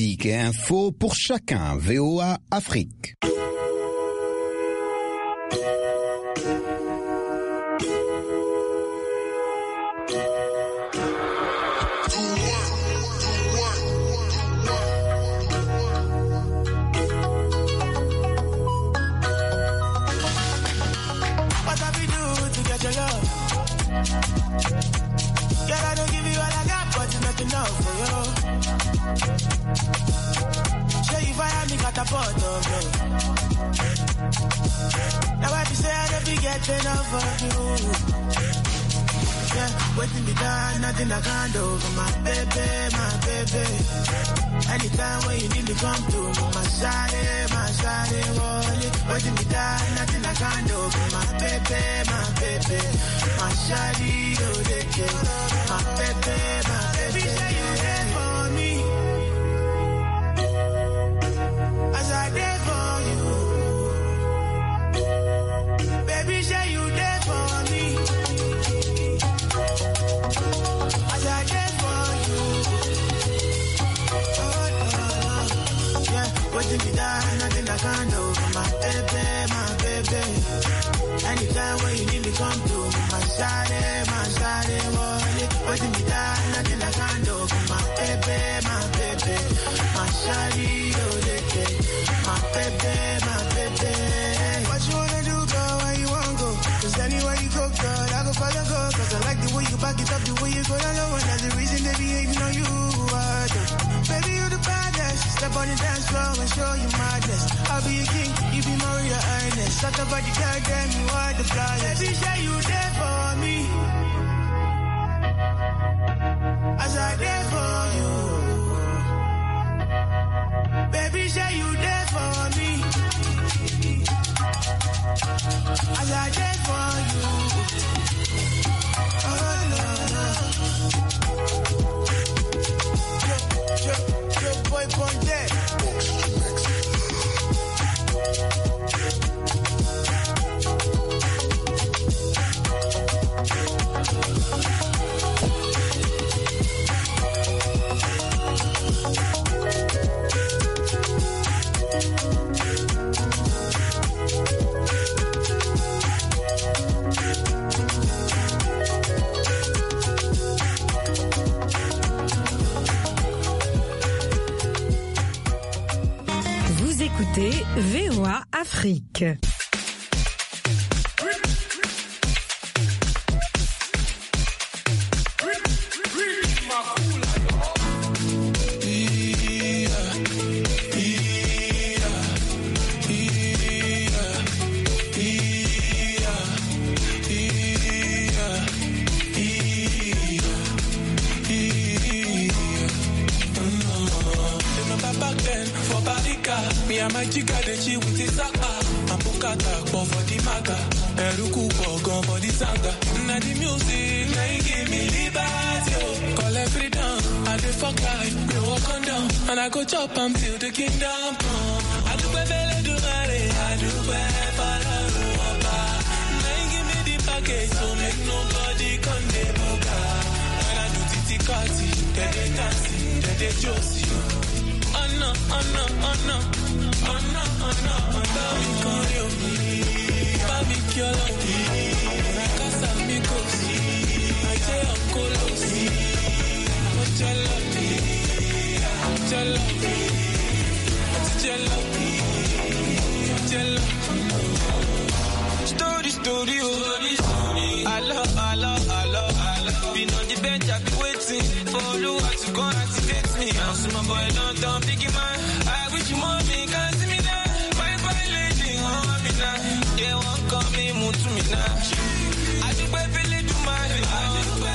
Musique et info pour chacun. VOA Afrique. Now I be say I don't be getting enough of you. Yeah, waiting be done, nothing I can't do for my baby, my baby. Anytime when you need me, come through. My shawty, wallet. Waiting be done, nothing I can't do for my baby, my baby. My shawty, oh, they care. My baby, my baby. Say you there for me. As I there for you. Baby, say you there for me. As I there for you. Oh, no. Yeah, waiting me down, nothing I can't do for my baby, Anytime when you need me, come through. My shawty, wallet. Waiting me down, nothing I can't do for my baby, My shawty, oh, they care. My baby. What you wanna do, girl? Where you wanna go? Cause anywhere you go, girl, I go follow, go. Cause I like the way you back it up, the way you go down low. And that's the reason they be hating on you. Baby, you the baddest. Step on the dance floor and show you madness. I'll be a king, you be Maria Ernest. Talk about the girl, damn, you are the flyest. Baby, say you there for me. As I there for you. Baby, say you there for me. As I there for you. Oh, no. Your boy Ponte. Écoutez VOA Afrique. Me and my chica, they chill with his saka. I'm Bukata, born for the maga. Eruku, gone for the sanga. Now the music, now you give me liberty. Call every down, I dey fuck life, we walk on down. And I go chop until the kingdom come. I do bele do mare, I do Papa. Now you give me the package, so make nobody come de boga. When I do titi kati, they dancing, they josie. Oh no. Studio. I love. Been on the bench, I've been waiting for you to go activate me. Now see my boy don't pick him up. I wish you more me, can't see me now. My lady, oh, me now. They won't call me, move to me now. I do baby, do my